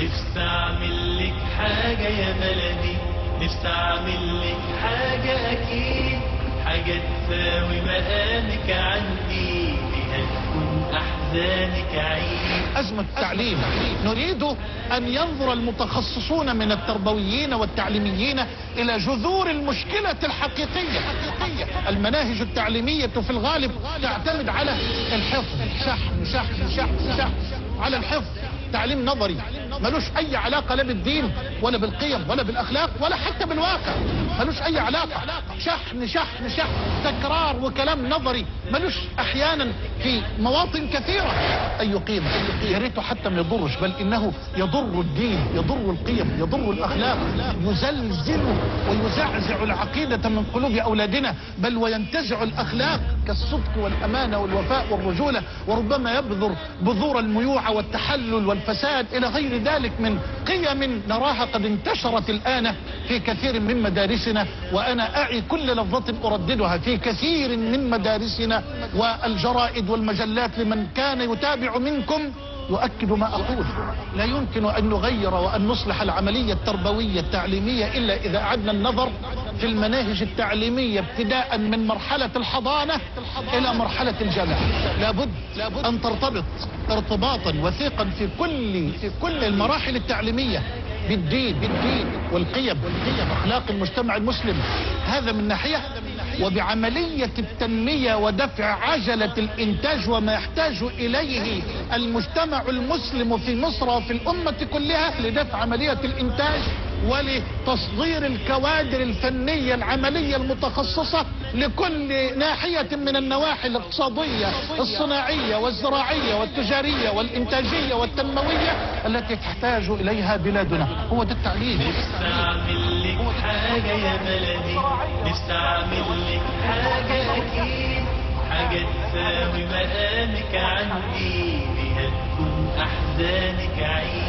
نفسي اعمل لك حاجة يا بلدي، نفسي اعمل لك حاجة اكيد، حاجة تساوي مقامك عندي، بها تكون احزانك عيد. أزمة التعليم نريد أن ينظر المتخصصون من التربويين والتعليميين إلى جذور المشكلة الحقيقية. المناهج التعليمية في الغالب تعتمد على الحفظ، شحن على الحفظ، تعليم نظري ملوش أي علاقة لا بالدين ولا بالقيم ولا بالأخلاق ولا حتى بالواقع، ملوش أي علاقة، شحن تكرار وكلام نظري ملوش أحيانا في مواطن كثيرة أي قيمة. يا ريته حتى ما يضرش، بل إنه يضر الدين، يضر القيم، يضر الأخلاق، يزلزل ويزعزع العقيدة من قلوب أولادنا، بل وينتزع الأخلاق كالصدق والأمانة والوفاء والرجولة، وربما يبذر بذور الميوعة والتحلل والفساد إلى غير ذلك من قيم نراها قد انتشرت الآن في كثير من مدارسنا. وأنا أعي كل لفظة أرددها في كثير من مدارسنا، والجرائد والمجلات لمن كان يتابع منكم يؤكد ما أقول. لا يمكن أن نغير وأن نصلح العملية التربوية التعليمية إلا إذا أعدنا النظر في المناهج التعليمية ابتداء من مرحلة الحضانة إلى مرحلة الجامعة. لابد أن ترتبط ارتباطا وثيقا في كل المراحل التعليمية بالدين والقيم أخلاق المجتمع المسلم، هذا من ناحية، وبعملية التنمية ودفع عجلة الإنتاج وما يحتاج إليه المجتمع المسلم في مصر وفي الأمة كلها لدفع عملية الإنتاج ولتصدير الكوادر الفنية العملية المتخصصة لكل ناحية من النواحي الاقتصادية الصناعية والزراعية والتجارية والإنتاجية والتنموية التي تحتاج إليها بلادنا. هو ده التعليم. نفسي اعمل لك حاجة يا بلدي، نفسي اعمل لك حاجة اكيد، حاجة تساوي مقامك عندي، بها تكون احزانك عيد.